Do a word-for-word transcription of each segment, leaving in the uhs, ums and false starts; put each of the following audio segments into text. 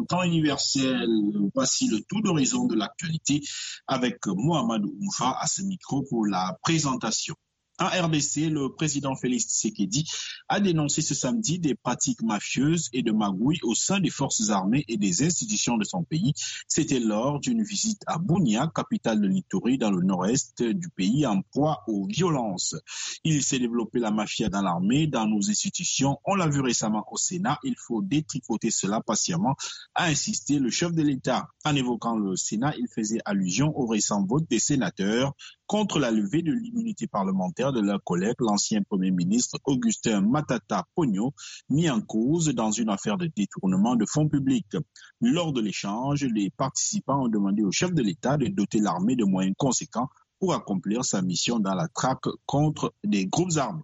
temps universel. Voici le tour d'horizon de l'actualité avec Mohamed Oumfa à ce micro pour la présentation. En R D C, le président Félix Tshisekedi a dénoncé ce samedi des pratiques mafieuses et de magouilles au sein des forces armées et des institutions de son pays. C'était lors d'une visite à Bunia, capitale de l'Ituri, dans le nord-est du pays, en proie aux violences. Il s'est développé la mafia dans l'armée, dans nos institutions. On l'a vu récemment au Sénat. Il faut détricoter cela patiemment, a insisté le chef de l'État. En évoquant le Sénat, il faisait allusion au récent vote des sénateurs contre la levée de l'immunité parlementaire de leur collègue, l'ancien Premier ministre Augustin Matata Pogno, mis en cause dans une affaire de détournement de fonds publics. Lors de l'échange, les participants ont demandé au chef de l'État de doter l'armée de moyens conséquents pour accomplir sa mission dans la traque contre des groupes armés.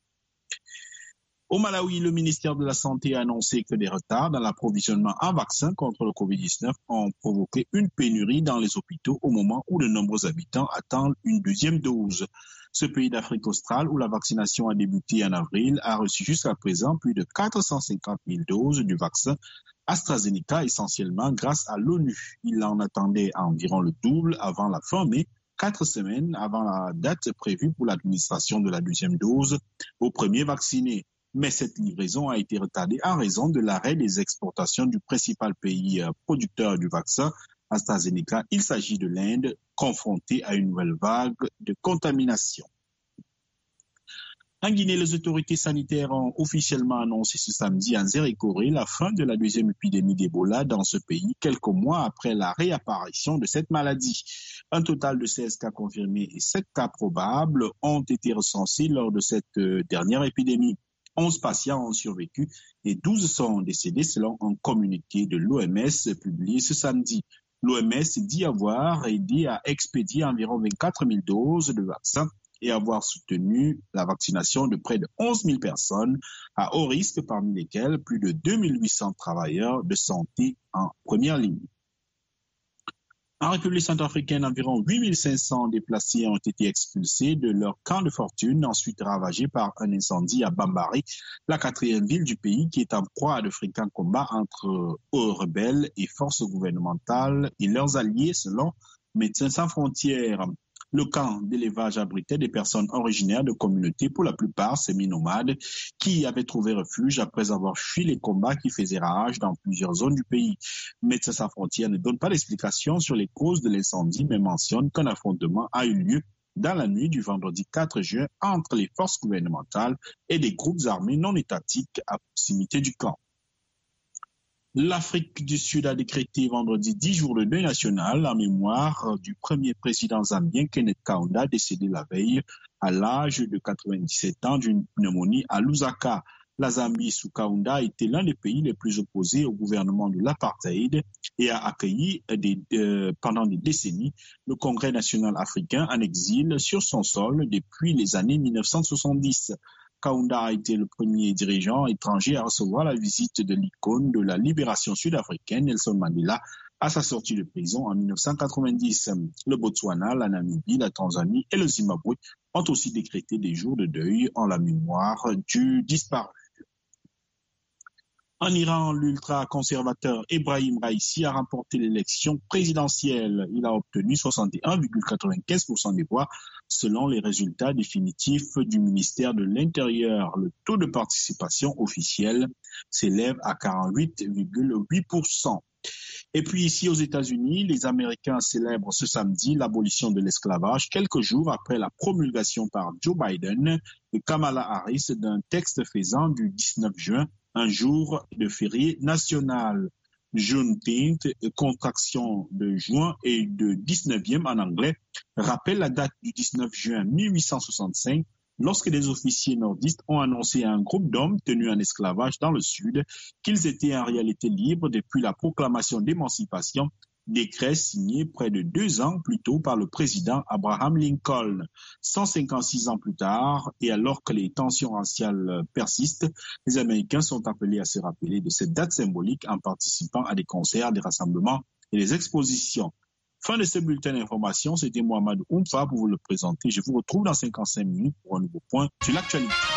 Au Malawi, le ministère de la Santé a annoncé que des retards dans l'approvisionnement en vaccins contre le covid dix-neuf ont provoqué une pénurie dans les hôpitaux au moment où de nombreux habitants attendent une deuxième dose. Ce pays d'Afrique australe, où la vaccination a débuté en avril, a reçu jusqu'à présent plus de quatre cent cinquante mille doses du vaccin AstraZeneca, essentiellement grâce à l'ONU. Il en attendait environ le double avant la fin mai, quatre semaines avant la date prévue pour l'administration de la deuxième dose aux premiers vaccinés. Mais cette livraison a été retardée en raison de l'arrêt des exportations du principal pays producteur du vaccin, AstraZeneca. Il s'agit de l'Inde, confrontée à une nouvelle vague de contamination. En Guinée, les autorités sanitaires ont officiellement annoncé ce samedi en Zérékoré la fin de la deuxième épidémie d'Ebola dans ce pays, quelques mois après la réapparition de cette maladie. Un total de seize cas confirmés et sept cas probables ont été recensés lors de cette dernière épidémie. onze patients ont survécu et douze sont décédés selon un communiqué de l'O M S publié ce samedi. L'O M S dit avoir aidé à expédier environ vingt-quatre mille doses de vaccins et avoir soutenu la vaccination de près de onze mille personnes à haut risque, parmi lesquelles plus de deux mille huit cents travailleurs de santé en première ligne. En République centrafricaine, environ huit mille cinq cents déplacés ont été expulsés de leur camp de fortune, ensuite ravagé par un incendie à Bambari, la quatrième ville du pays qui est en proie à de fréquents combats entre rebelles et forces gouvernementales et leurs alliés, selon Médecins sans frontières. Le camp d'élevage abritait des personnes originaires de communautés, pour la plupart semi-nomades, qui avaient trouvé refuge après avoir fui les combats qui faisaient rage dans plusieurs zones du pays. Médecins sans frontières ne donne pas d'explication sur les causes de l'incendie, mais mentionne qu'un affrontement a eu lieu dans la nuit du vendredi quatre juin entre les forces gouvernementales et des groupes armés non étatiques à proximité du camp. L'Afrique du Sud a décrété vendredi dix jours de deuil national en mémoire du premier président zambien Kenneth Kaunda, décédé la veille à l'âge de quatre-vingt-dix-sept ans d'une pneumonie à Lusaka. La Zambie sous Kaunda était l'un des pays les plus opposés au gouvernement de l'apartheid et a accueilli des, euh, pendant des décennies le Congrès national africain en exil sur son sol depuis les années mille neuf cent soixante-dix. Kaunda a été le premier dirigeant étranger à recevoir la visite de l'icône de la libération sud-africaine, Nelson Mandela, à sa sortie de prison en mille neuf cent quatre-vingt-dix. Le Botswana, la Namibie, la Tanzanie et le Zimbabwe ont aussi décrété des jours de deuil en la mémoire du disparu. En Iran, l'ultra-conservateur Ebrahim Raïssi a remporté l'élection présidentielle. Il a obtenu soixante et un virgule quatre-vingt-quinze pour cent des voix selon les résultats définitifs du ministère de l'Intérieur. Le taux de participation officiel s'élève à quarante-huit virgule huit pour cent. Et puis ici aux États-Unis, les Américains célèbrent ce samedi l'abolition de l'esclavage quelques jours après la promulgation par Joe Biden et Kamala Harris d'un texte faisant du dix-neuf juin un jour de férié national. Juneteenth, contraction de juin et de dix-neuvième en anglais, rappelle la date du dix-neuf juin mille huit cent soixante-cinq, lorsque des officiers nordistes ont annoncé à un groupe d'hommes tenus en esclavage dans le Sud qu'ils étaient en réalité libres depuis la proclamation d'émancipation, décret signé près de deux ans plus tôt par le président Abraham Lincoln. cent cinquante-six ans plus tard, et alors que les tensions raciales persistent, les Américains sont appelés à se rappeler de cette date symbolique en participant à des concerts, des rassemblements et des expositions. Fin de ce bulletin d'information, c'était Mohamed Oumfa pour vous le présenter. Je vous retrouve dans cinquante-cinq minutes pour un nouveau point sur l'actualité.